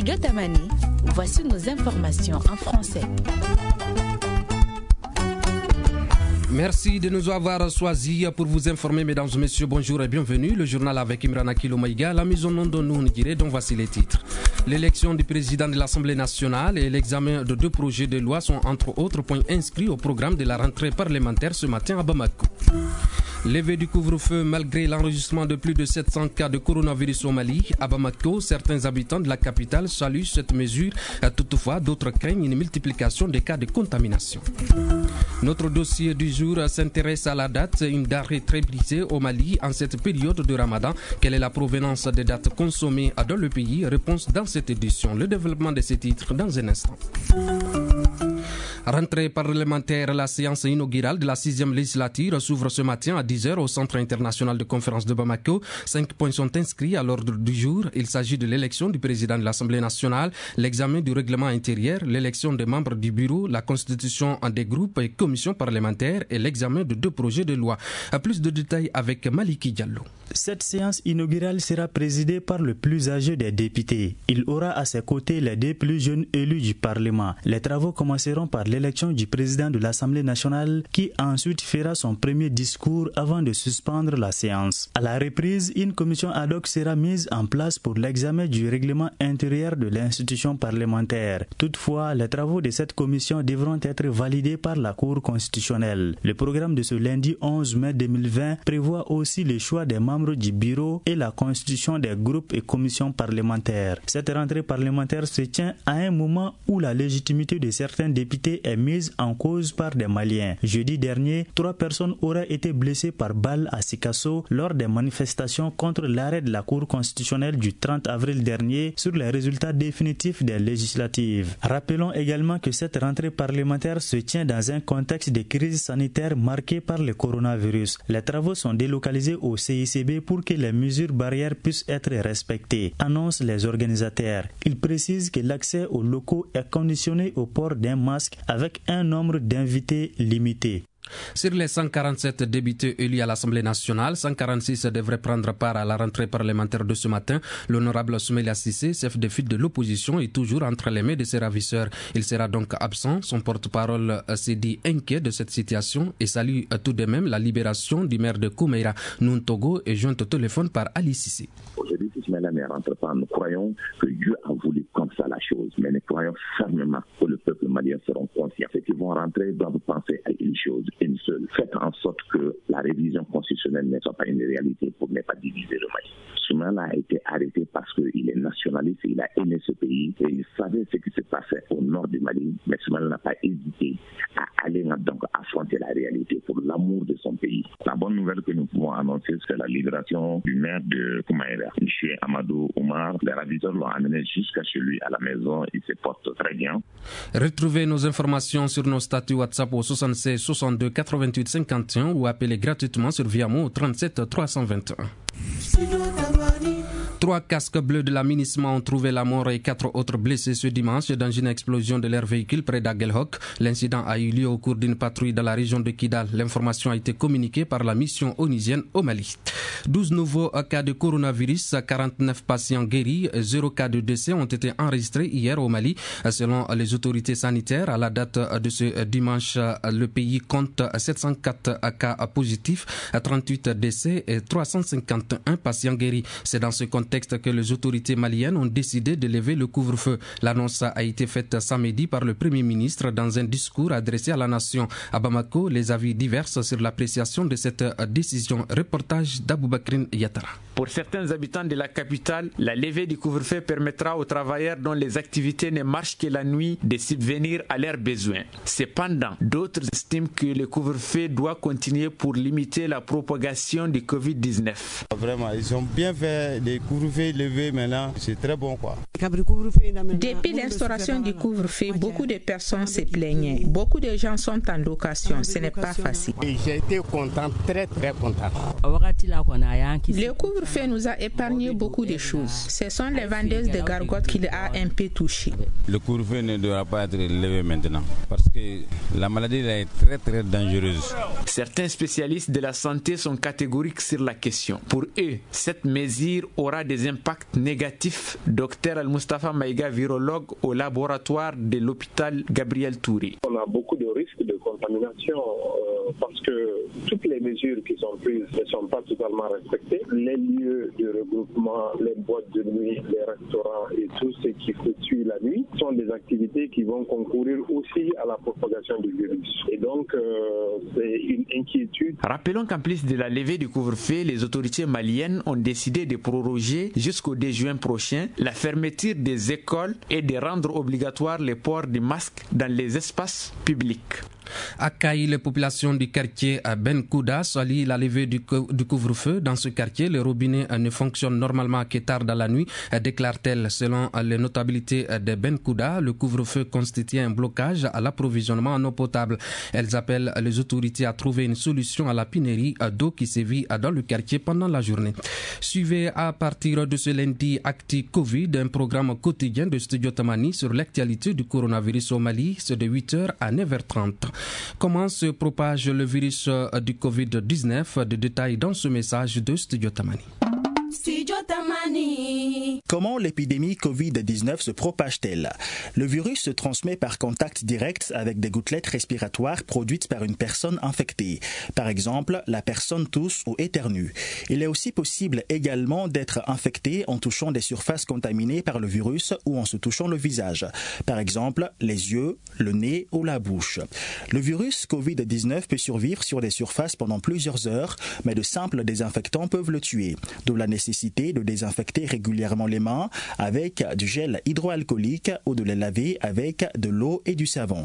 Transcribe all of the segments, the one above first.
studio Tamani, voici nos informations en français. Merci de nous avoir choisis pour vous informer, mesdames et messieurs. Bonjour et bienvenue. Le journal avec Imran Akilo Maïga, la maison non de nous dont voici les titres. L'élection du président de l'Assemblée nationale et l'examen de 2 projets de loi sont entre autres points inscrits au programme de la rentrée parlementaire ce matin à Bamako. Levée du couvre-feu malgré l'enregistrement de plus de 700 cas de coronavirus au Mali. À Bamako, certains habitants de la capitale saluent cette mesure. Toutefois, d'autres craignent une multiplication des cas de contamination. Notre dossier du jour s'intéresse à la date, une denrée très prisée au Mali en cette période de Ramadan. Quelle est la provenance des dates consommées dans le pays? Réponse dans cette édition. Le développement de ces titres dans un instant. Rentrée parlementaire, la séance inaugurale de la 6e législature s'ouvre ce matin à 10h au Centre international de conférence de Bamako. 5 points sont inscrits à l'ordre du jour. Il s'agit de l'élection du président de l'Assemblée nationale, l'examen du règlement intérieur, l'élection des membres du bureau, la constitution des groupes et commissions parlementaires et l'examen de 2 projets de loi. Plus de détails avec Maliki Diallo. Cette séance inaugurale sera présidée par le plus âgé des députés. Il aura à ses côtés les 2 plus jeunes élus du Parlement. Les travaux commenceront par l'élection du président de l'Assemblée nationale qui ensuite fera son premier discours avant de suspendre la séance. À la reprise, une commission ad hoc sera mise en place pour l'examen du règlement intérieur de l'institution parlementaire. Toutefois, les travaux de cette commission devront être validés par la Cour constitutionnelle. Le programme de ce lundi 11 mai 2020 prévoit aussi le choix des membres du bureau et la constitution des groupes et commissions parlementaires. Cette rentrée parlementaire se tient à un moment où la légitimité de certains députés est mise en cause par des Maliens. Jeudi dernier, 3 personnes auraient été blessées par balle à Sikasso lors des manifestations contre l'arrêt de la Cour constitutionnelle du 30 avril dernier sur les résultats définitifs des législatives. Rappelons également que cette rentrée parlementaire se tient dans un contexte de crise sanitaire marqué par le coronavirus. Les travaux sont délocalisés au CICB pour que les mesures barrières puissent être respectées, annoncent les organisateurs. Ils précisent que l'accès aux locaux est conditionné au port d'un masque avec un nombre d'invités limité. Sur les 147 députés élus à l'Assemblée nationale, 146 devraient prendre part à la rentrée parlementaire de ce matin. L'honorable Soumeila Cissé, chef de file de l'opposition, est toujours entre les mains de ses ravisseurs. Il sera donc absent. Son porte-parole s'est dit inquiet de cette situation et salue tout de même la libération du maire de Koumeira, Nuntogo, et joint au téléphone par Ali Cissé. Aujourd'hui, si Soumeila ne rentre pas, nous croyons que Dieu a voulu comme ça la chose, mais nous croyons fermement que le peuple malien seront conscients. Ceux qui vont rentrer doivent penser à une chose, une seule. Faites en sorte que la révision constitutionnelle ne soit pas une réalité pour ne pas diviser le Mali. Soumeila a été arrêté parce qu'il est nationaliste, il a aimé ce pays et il savait ce qui se passait au nord du Mali, mais Soumeila n'a pas hésité à aller donc affronter la réalité pour l'amour de son pays. La bonne nouvelle que nous pouvons annoncer, c'est la libération du maire de Koumeira, M. Amadou Oumar. Les ravisseurs l'ont amené jusqu'à chez lui à la maison, il se porte très bien. Retrouvez nos informations sur nos statuts WhatsApp au 76 62 88 51 ou appelez gratuitement sur Viamo au 37 321. 3 casques bleus de l'aménagement ont trouvé la mort et 4 autres blessés ce dimanche dans une explosion de leur véhicule près d'Aguelhok. L'incident a eu lieu au cours d'une patrouille dans la région de Kidal. L'information a été communiquée par la mission onusienne au Mali. 12 nouveaux cas de coronavirus, 49 patients guéris, 0 cas de décès ont été enregistrés hier au Mali. Selon les autorités sanitaires, à la date de ce dimanche, le pays compte 704 cas positifs, 38 décès et 351 patients guéris. C'est dans ce contexte que les autorités maliennes ont décidé de lever le couvre-feu. L'annonce a été faite samedi par le Premier ministre dans un discours adressé à la nation. À Bamako, les avis divergent sur l'appréciation de cette décision. Reportage d'Aboubakrin Yatara. Pour certains habitants de la capitale, la levée du couvre-feu permettra aux travailleurs dont les activités ne marchent que la nuit de subvenir à leurs besoins. Cependant, d'autres estiment que le couvre-feu doit continuer pour limiter la propagation du Covid-19. Vraiment, ils ont bien fait des couvre-feux levés maintenant, c'est très bon quoi. Depuis l'instauration du couvre-feu, beaucoup de personnes se plaignaient. Beaucoup de gens sont en location, ce n'est pas facile. Et j'ai été content, très très content. Le couvre-feu nous a épargné beaucoup de choses. Ce sont les vendeuses de gargotes qui a un peu touché. Le couvre-feu ne doit pas être levé maintenant parce que la maladie est très très dangereuse. Certains spécialistes de la santé sont catégoriques sur la question. Pour eux, cette mesure aura des des impacts négatifs. Dr Al-Mustafa Maïga, virologue au laboratoire de l'hôpital Gabriel Touré. On a beaucoup de risques de contamination parce que toutes les mesures qui sont prises ne sont pas totalement respectées. Les lieux de regroupement, les boîtes de nuit, les restaurants et tout ce qui suit la nuit sont des activités qui vont concourir aussi à la propagation du virus. Et donc, c'est une inquiétude. Rappelons qu'en plus de la levée du couvre-feu, les autorités maliennes ont décidé de proroger jusqu'au 2 juin prochain la fermeture des écoles et de rendre obligatoire le port du masque dans les espaces publics. À Kaï, les populations du quartier à Ben Kouda s'allient la levée du couvre-feu. Dans ce quartier, les robinets ne fonctionnent normalement que tard dans la nuit, déclare-t-elle. Selon les notabilités de Ben Kouda, le couvre-feu constitue un blocage à l'approvisionnement en eau potable. Elles appellent les autorités à trouver une solution à la pénurie d'eau qui sévit dans le quartier pendant la journée. Suivez à partir de ce lundi Acti Covid, un programme quotidien de Studio Tamani sur l'actualité du coronavirus au Mali. C'est de 8h à 9h30. Comment se propage le virus du Covid-19? Des détails dans ce message de Studio Tamani. Comment l'épidémie Covid-19 se propage-t-elle? Le virus se transmet par contact direct avec des gouttelettes respiratoires produites par une personne infectée. Par exemple, la personne tousse ou éternue. Il est aussi possible également d'être infecté en touchant des surfaces contaminées par le virus ou en se touchant le visage. Par exemple, les yeux, le nez ou la bouche. Le virus Covid-19 peut survivre sur des surfaces pendant plusieurs heures, mais de simples désinfectants peuvent le tuer. D'où la nécessité de désinfecter régulièrement les mains avec du gel hydroalcoolique ou de les laver avec de l'eau et du savon.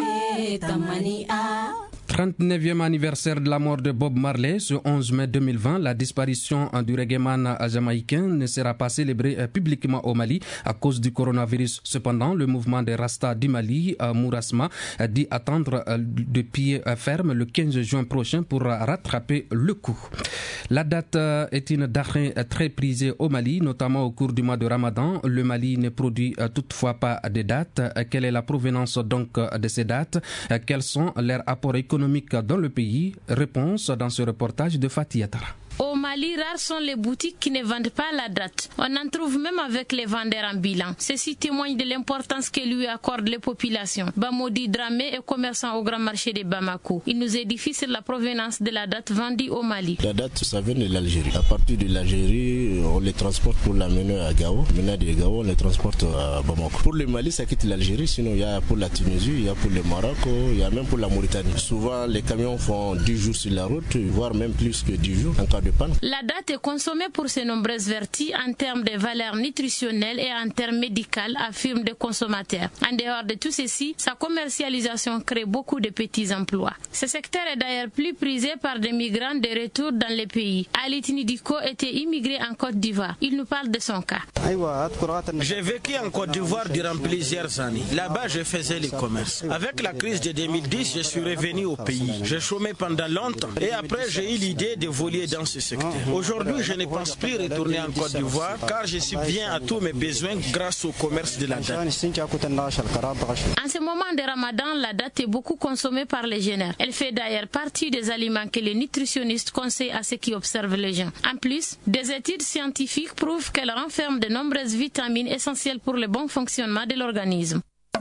39e anniversaire de la mort de Bob Marley, ce 11 mai 2020, la disparition du reggaeman jamaïcain ne sera pas célébrée publiquement au Mali à cause du coronavirus. Cependant, le mouvement des Rastas du Mali, Mourasma, dit attendre de pied ferme le 15 juin prochain pour rattraper le coup. La date est une date très prisée au Mali, notamment au cours du mois de Ramadan. Le Mali ne produit toutefois pas de dates. Quelle est la provenance donc de ces dates? Quels sont leurs apports économiques dans le pays? Réponse dans ce reportage de Fatih Atara. Au Mali, rares sont les boutiques qui ne vendent pas la date. On en trouve même avec les vendeurs ambulants. Ceci témoigne de l'importance que lui accordent les populations. Bamodi Dramé est commerçant au grand marché de Bamako. Il nous édifie sur la provenance de la date vendue au Mali. La date, ça vient de l'Algérie. À partir de l'Algérie, on les transporte pour l'amener à Gao. Maintenant, de Gao, on les transporte à Bamako. Pour le Mali, ça quitte l'Algérie. Sinon, il y a pour la Tunisie, il y a pour le Maroc, il y a même pour la Mauritanie. Souvent, les camions font 10 jours sur la route, voire même plus que 10 jours en cas de panne. La date est consommée pour ses nombreuses vertus en termes de valeurs nutritionnelles et en termes médicaux, affirment des consommateurs. En dehors de tout ceci, sa commercialisation crée beaucoup de petits emplois. Ce secteur est d'ailleurs plus prisé par des migrants de retour dans les pays. Alitini Diko était immigré en Côte d'Ivoire. Il nous parle de son cas. J'ai vécu en Côte d'Ivoire durant plusieurs années. Là-bas, je faisais le commerce. Avec la crise de 2010, je suis revenu au pays. J'ai chômé pendant longtemps et après, j'ai eu l'idée d'évoluer dans ce secteur. Aujourd'hui, je ne pense plus retourner en Côte d'Ivoire car je subviens à tous mes besoins grâce au commerce de la date. En ce moment de Ramadan, la date est beaucoup consommée par les jeunes. Elle fait d'ailleurs partie des aliments que les nutritionnistes conseillent à ceux qui observent les gens. En plus, des études scientifiques prouvent qu'elle renferme de nombreuses vitamines essentielles pour le bon fonctionnement de l'organisme.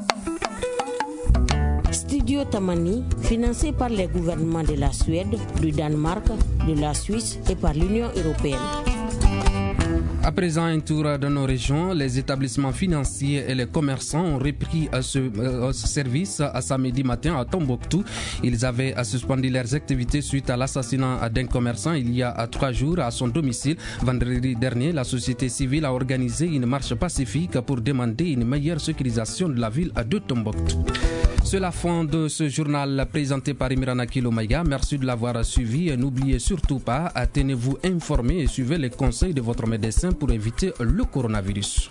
Studio Tamani, financé par les gouvernements de la Suède, du Danemark, de la Suisse et par l'Union européenne. À présent, un tour dans nos régions. Les établissements financiers et les commerçants ont repris ce service à samedi matin à Tombouctou. Ils avaient suspendu leurs activités suite à l'assassinat d'un commerçant il y a 3 jours à son domicile. Vendredi dernier, la société civile a organisé une marche pacifique pour demander une meilleure sécurisation de la ville de Tombouctou. C'est la fin de ce journal présenté par Imirana Kilomaya. Merci de l'avoir suivi et n'oubliez surtout pas, tenez-vous informés et suivez les conseils de votre médecin pour éviter le coronavirus.